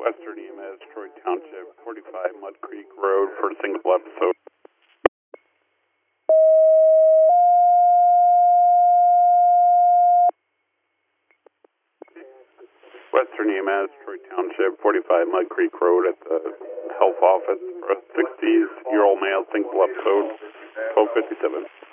Western EMS, Troy Township, 45 Mud Creek Road for a single episode. Western EMS, Troy Township, 45 Mud Creek Road at the health office for a 60-year-old male, single episode, 1257.